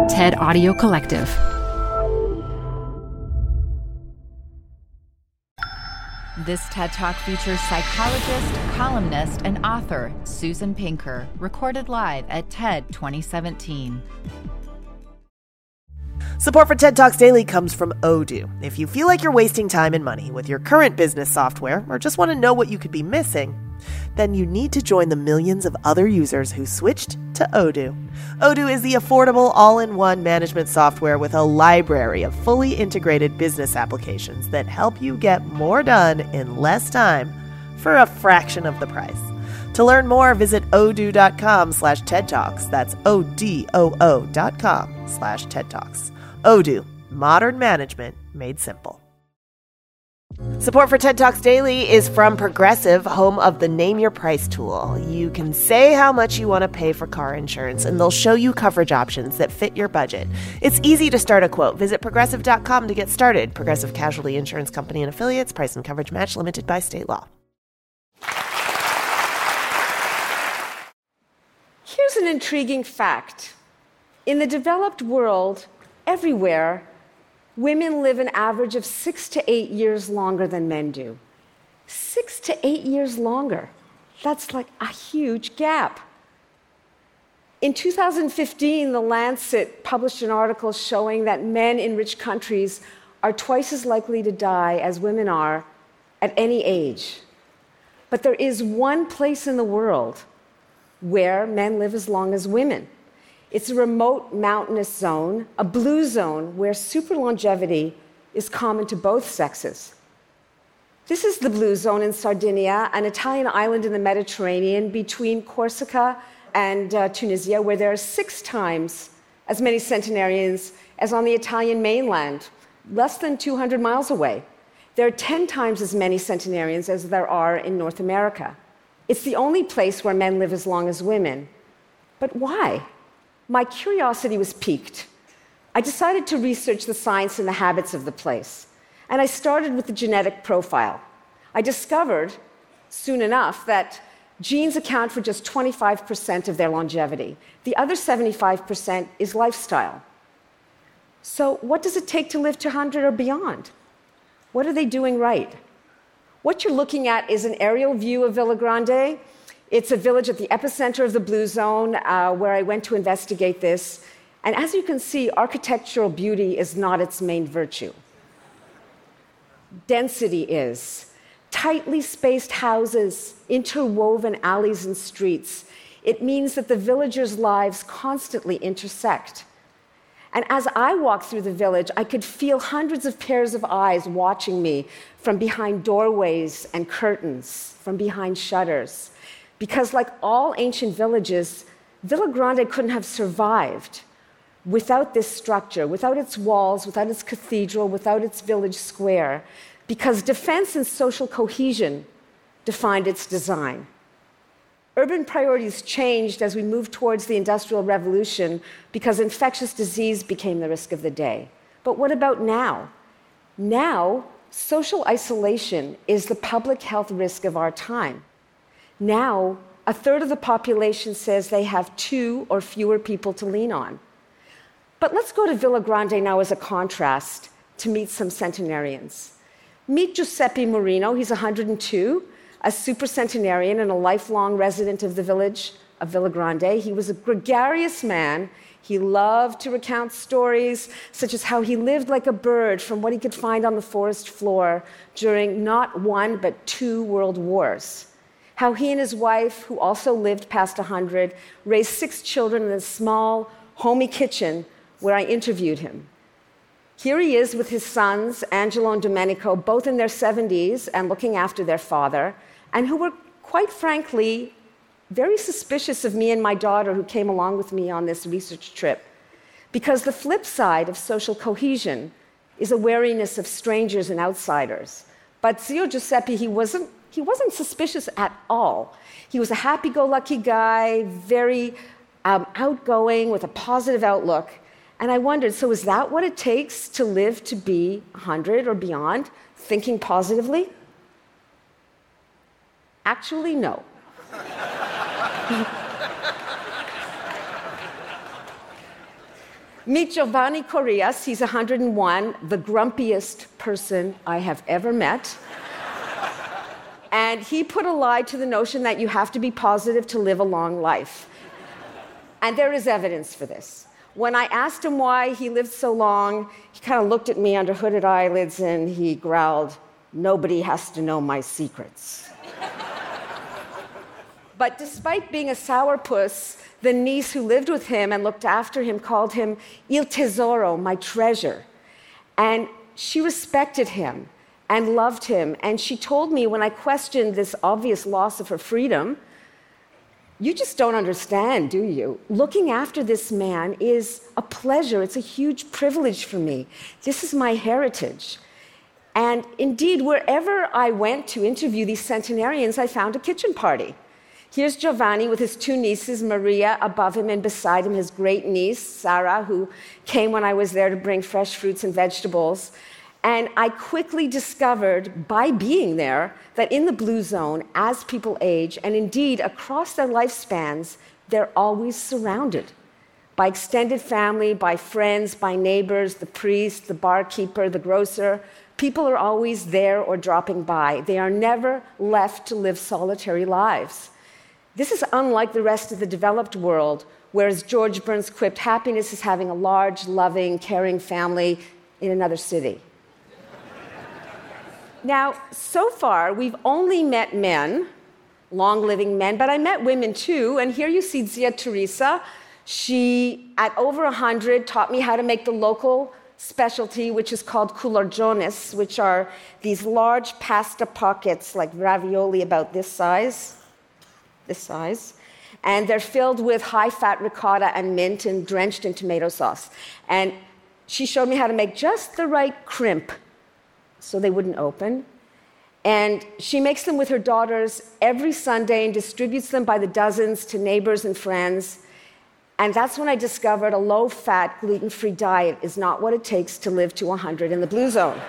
TED Audio Collective. This TED Talk features psychologist, columnist, and author Susan Pinker, recorded live at TED 2017. Support for TED Talks Daily comes from Odoo. If you feel like you're wasting time and money with your current business software, or just want to know what you could be missing, then you need to join the millions of other users who switched to Odoo. Odoo is the affordable all-in-one management software with a library of fully integrated business applications that help you get more done in less time for a fraction of the price. To learn more, visit odoo.com/TED Talks. That's ODOO.com/TED Talks. Odoo, modern management made simple. Support for TED Talks Daily is from Progressive, home of the Name Your Price tool. You can say how much you want to pay for car insurance, and they'll show you coverage options that fit your budget. It's easy to start a quote. Visit Progressive.com to get started. Progressive Casualty Insurance Company and Affiliates. Price and coverage match limited by state law. Here's an intriguing fact. In the developed world, everywhere, women live an average of 6 to 8 years longer than men do. 6 to 8 years longer. That's like a huge gap. In 2015, The Lancet published an article showing that men in rich countries are twice as likely to die as women are at any age. But there is one place in the world where men live as long as women. It's a remote mountainous zone, a blue zone, where super longevity is common to both sexes. This is the blue zone in Sardinia, an Italian island in the Mediterranean between Corsica and Tunisia, where there are 6 times as many centenarians as on the Italian mainland, less than 200 miles away. There are 10 times as many centenarians as there are in North America. It's the only place where men live as long as women. But why? My curiosity was piqued. I decided to research the science and the habits of the place, and I started with the genetic profile. I discovered soon enough that genes account for just 25% of their longevity. The other 75% is lifestyle. So what does it take to live to 100 or beyond? What are they doing right? What you're looking at is an aerial view of Villa Grande. It's a village at the epicenter of the Blue Zone where I went to investigate this. And as you can see, architectural beauty is not its main virtue. Density is. Tightly spaced houses, interwoven alleys and streets. It means that the villagers' lives constantly intersect. And as I walked through the village, I could feel hundreds of pairs of eyes watching me from behind doorways and curtains, from behind shutters. Because like all ancient villages, Villa Grande couldn't have survived without this structure, without its walls, without its cathedral, without its village square, because defense and social cohesion defined its design. Urban priorities changed as we moved towards the Industrial Revolution because infectious disease became the risk of the day. But what about now? Now, social isolation is the public health risk of our time. Now, a third of the population says they have 2 or fewer people to lean on. But let's go to Villa Grande now as a contrast to meet some centenarians. Meet Giuseppe Marino. He's 102, a supercentenarian and a lifelong resident of the village of Villa Grande. He was a gregarious man. He loved to recount stories, such as how he lived like a bird from what he could find on the forest floor during not 1 but 2 world wars. How he and his wife, who also lived past 100, raised 6 children in a small, homey kitchen where I interviewed him. Here he is with his sons, Angelo and Domenico, both in their 70s and looking after their father, and who were, quite frankly, very suspicious of me and my daughter who came along with me on this research trip. Because the flip side of social cohesion is a wariness of strangers and outsiders. But Zio Giuseppe, he wasn't suspicious at all. He was a happy-go-lucky guy, very outgoing, with a positive outlook. And I wondered, so is that what it takes to live to be 100 or beyond, thinking positively? Actually, no. Meet Giovanni Correas. He's 101, the grumpiest person I have ever met. And he put a lie to the notion that you have to be positive to live a long life. And there is evidence for this. When I asked him why he lived so long, he kind of looked at me under hooded eyelids and he growled, "Nobody has to know my secrets." But despite being a sourpuss, the niece who lived with him and looked after him called him Il Tesoro, my treasure. And she respected him and loved him. And she told me when I questioned this obvious loss of her freedom, "You just don't understand, do you? Looking after this man is a pleasure. It's a huge privilege for me. This is my heritage." And indeed, wherever I went to interview these centenarians, I found a kitchen party. Here's Giovanni with his two nieces, Maria above him and beside him, his great niece, Sarah, who came when I was there to bring fresh fruits and vegetables. And I quickly discovered, by being there, that in the Blue Zone, as people age, and indeed across their lifespans, they're always surrounded by extended family, by friends, by neighbors, the priest, the barkeeper, the grocer. People are always there or dropping by. They are never left to live solitary lives. This is unlike the rest of the developed world, where, as George Burns quipped, happiness is having a large, loving, caring family in another city. Now, so far, we've only met men, long-living men, but I met women too, and here you see Zia Teresa. She, at over 100, taught me how to make the local specialty, which is called cularjones, which are these large pasta pockets, like ravioli about this size, and they're filled with high-fat ricotta and mint and drenched in tomato sauce. And she showed me how to make just the right crimp so they wouldn't open. And she makes them with her daughters every Sunday and distributes them by the dozens to neighbors and friends. And that's when I discovered a low-fat, gluten-free diet is not what it takes to live to 100 in the Blue Zone.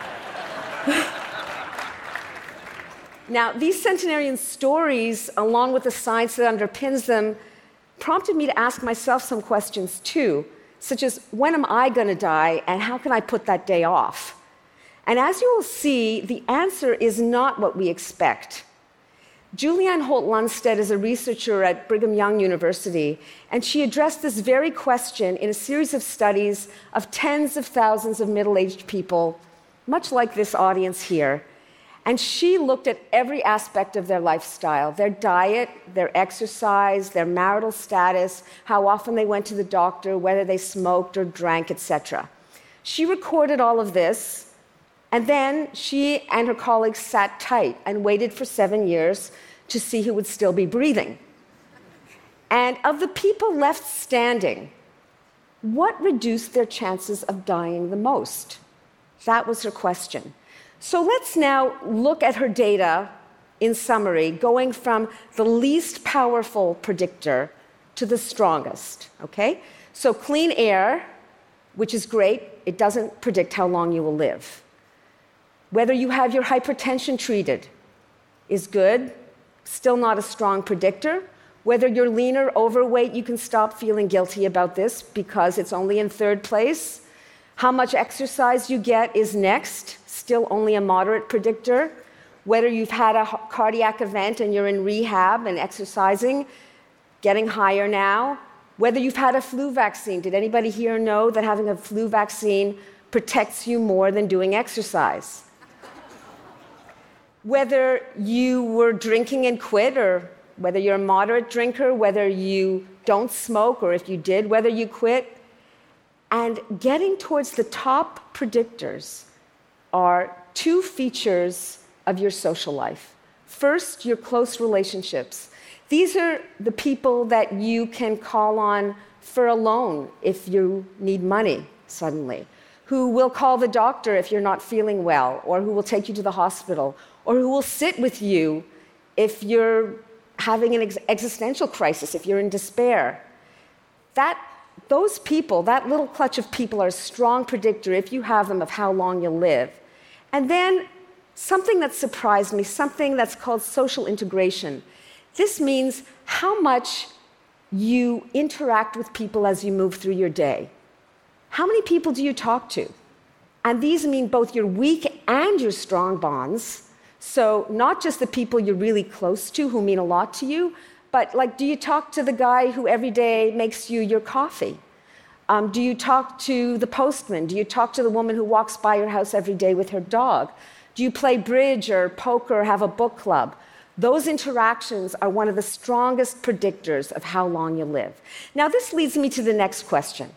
Now, these centenarian stories, along with the science that underpins them, prompted me to ask myself some questions too, such as, when am I going to die, and how can I put that day off? And as you will see, the answer is not what we expect. Julianne Holt-Lunstad is a researcher at Brigham Young University, and she addressed this very question in a series of studies of tens of thousands of middle-aged people, much like this audience here. And she looked at every aspect of their lifestyle, their diet, their exercise, their marital status, how often they went to the doctor, whether they smoked or drank, etc. She recorded all of this, and then she and her colleagues sat tight and waited for 7 years to see who would still be breathing. And of the people left standing, what reduced their chances of dying the most? That was her question. So let's now look at her data in summary, going from the least powerful predictor to the strongest, okay? So clean air, which is great, it doesn't predict how long you will live. Whether you have your hypertension treated is good, still not a strong predictor. Whether you're lean or overweight, you can stop feeling guilty about this because it's only in third place. How much exercise you get is next, still only a moderate predictor. Whether you've had a cardiac event and you're in rehab and exercising, getting higher now. Whether you've had a flu vaccine. Did anybody here know that having a flu vaccine protects you more than doing exercise? Whether you were drinking and quit, or whether you're a moderate drinker, whether you don't smoke, or if you did, whether you quit. And getting towards the top predictors are two features of your social life. First, your close relationships. These are the people that you can call on for a loan if you need money suddenly, who will call the doctor if you're not feeling well, or who will take you to the hospital, or who will sit with you if you're having an existential crisis, if you're in despair. Those people, that little clutch of people, are a strong predictor, if you have them, of how long you'll live. And then something that surprised me, something that's called social integration. This means how much you interact with people as you move through your day. How many people do you talk to? And these mean both your weak and your strong bonds. So not just the people you're really close to who mean a lot to you, but like, do you talk to the guy who every day makes you your coffee? Do you talk to the postman? Do you talk to the woman who walks by your house every day with her dog? Do you play bridge or poker or have a book club? Those interactions are one of the strongest predictors of how long you live. Now, this leads me to the next question.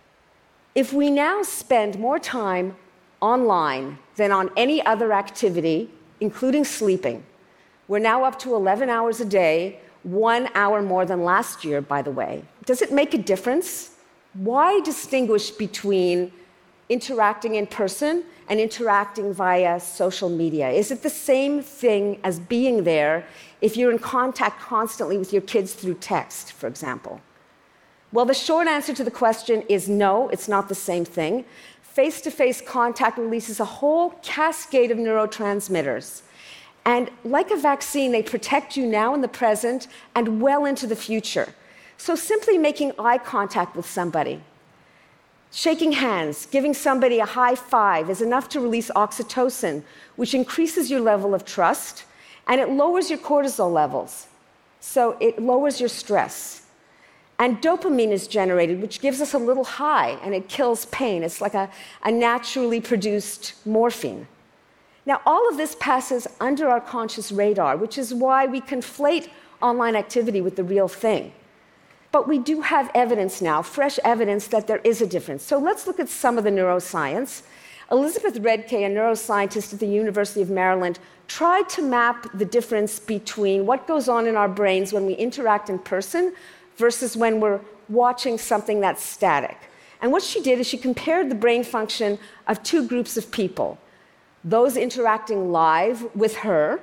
If we now spend more time online than on any other activity, including sleeping, we're now up to 11 hours a day, 1 hour more than last year, by the way. Does it make a difference? Why distinguish between interacting in person and interacting via social media? Is it the same thing as being there if you're in contact constantly with your kids through text, for example? Well, the short answer to the question is no, it's not the same thing. Face-to-face contact releases a whole cascade of neurotransmitters. And like a vaccine, they protect you now in the present and well into the future. So simply making eye contact with somebody, shaking hands, giving somebody a high five is enough to release oxytocin, which increases your level of trust, and it lowers your cortisol levels. So it lowers your stress. And dopamine is generated, which gives us a little high, and it kills pain. It's like a naturally produced morphine. Now, all of this passes under our conscious radar, which is why we conflate online activity with the real thing. But we do have evidence now, fresh evidence, that there is a difference. So let's look at some of the neuroscience. Elizabeth Redke, a neuroscientist at the University of Maryland, tried to map the difference between what goes on in our brains when we interact in person versus when we're watching something that's static. And what she did is she compared the brain function of two groups of people, those interacting live with her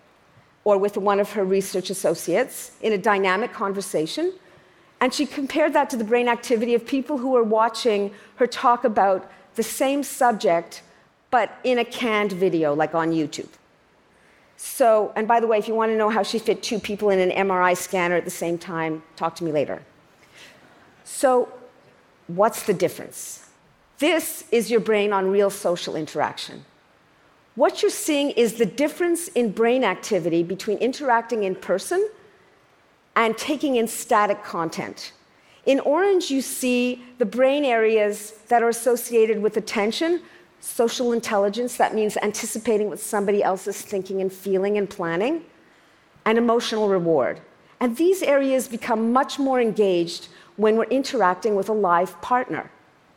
or with one of her research associates in a dynamic conversation, and she compared that to the brain activity of people who were watching her talk about the same subject, but in a canned video, like on YouTube. So, and by the way, if you want to know how she fit two people in an MRI scanner at the same time, talk to me later. So, what's the difference? This is your brain on real social interaction. What you're seeing is the difference in brain activity between interacting in person and taking in static content. In orange, you see the brain areas that are associated with attention, social intelligence, that means anticipating what somebody else is thinking and feeling and planning, and emotional reward. And these areas become much more engaged when we're interacting with a live partner.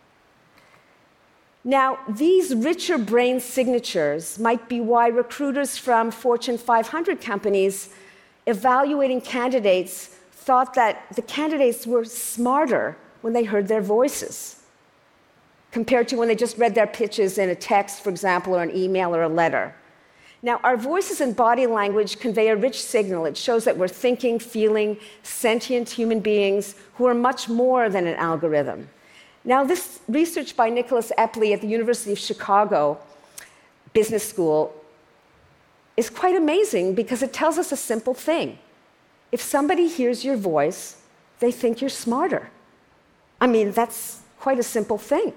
Now, these richer brain signatures might be why recruiters from Fortune 500 companies evaluating candidates thought that the candidates were smarter when they heard their voices, compared to when they just read their pitches in a text, for example, or an email or a letter. Now, our voices and body language convey a rich signal. It shows that we're thinking, feeling, sentient human beings who are much more than an algorithm. Now, this research by Nicholas Epley at the University of Chicago Business School is quite amazing because it tells us a simple thing. If somebody hears your voice, they think you're smarter. I mean, that's quite a simple thing.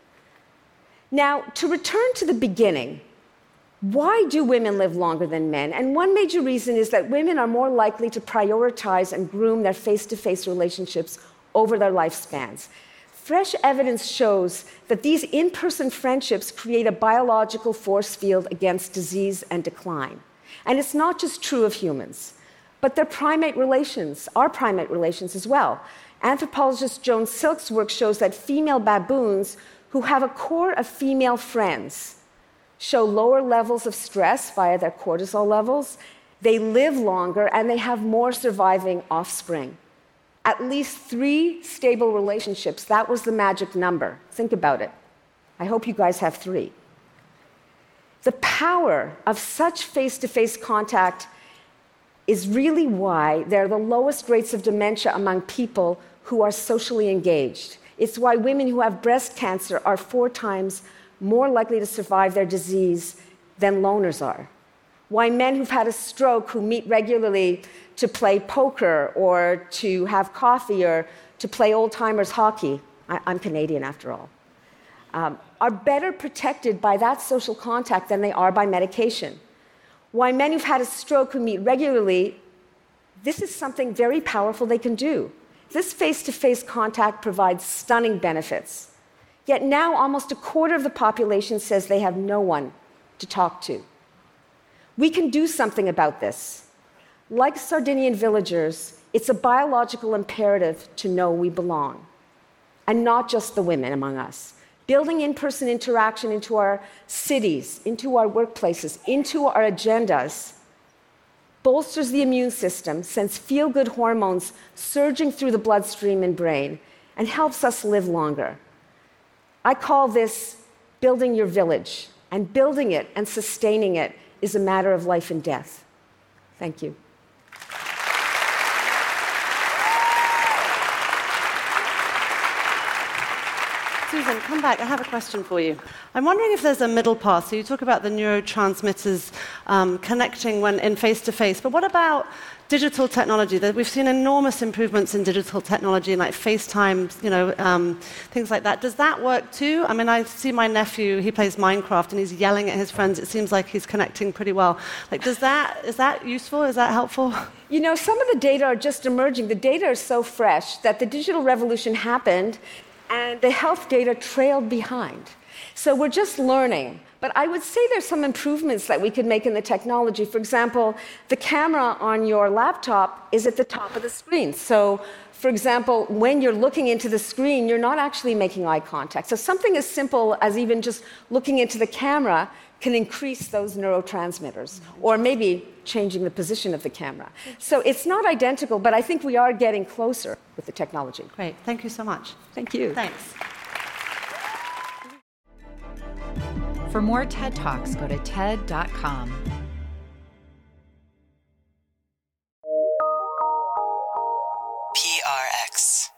Now, to return to the beginning, why do women live longer than men? And one major reason is that women are more likely to prioritize and groom their face-to-face relationships over their lifespans. Fresh evidence shows that these in-person friendships create a biological force field against disease and decline. And it's not just true of humans, but their primate relations, our primate relations as well. Anthropologist Joan Silk's work shows that female baboons who have a core of female friends show lower levels of stress via their cortisol levels, they live longer, and they have more surviving offspring. At least 3 stable relationships, that was the magic number. Think about it. I hope you guys have 3. The power of such face-to-face contact is really why there are the lowest rates of dementia among people who are socially engaged. It's why women who have breast cancer are 4 times more likely to survive their disease than loners are. Why men who've had a stroke who meet regularly to play poker or to have coffee or to play old-timers hockey, I'm Canadian after all, are better protected by that social contact than they are by medication. Why men who've had a stroke who meet regularly, this is something very powerful they can do. This face-to-face contact provides stunning benefits. Yet now almost a quarter of the population says they have no one to talk to. We can do something about this. Like Sardinian villagers, it's a biological imperative to know we belong. And not just the women among us. Building in-person interaction into our cities, into our workplaces, into our agendas bolsters the immune system, sends feel-good hormones surging through the bloodstream and brain, and helps us live longer. I call this building your village, and building it and sustaining it is a matter of life and death. Thank you. Susan, come back. I have a question for you. I'm wondering if there's a middle path. So you talk about the neurotransmitters connecting when in face-to-face, but what about digital technology? We've seen enormous improvements in digital technology, like FaceTime, things like that. Does that work too? I mean, I see my nephew, he plays Minecraft, and he's yelling at his friends. It seems like he's connecting pretty well. Like, is that useful? Is that helpful? You know, some of the data are just emerging. The data is so fresh that the digital revolution happened, and the health data trailed behind. So we're just learning. But I would say there's some improvements that we could make in the technology. For example, the camera on your laptop is at the top of the screen. So, for example, when you're looking into the screen, you're not actually making eye contact. So something as simple as even just looking into the camera can increase those neurotransmitters, or maybe changing the position of the camera. So it's not identical, but I think we are getting closer with the technology. Great. Thank you so much. Thank you. Thanks. For more TED Talks, go to TED.com. PRX.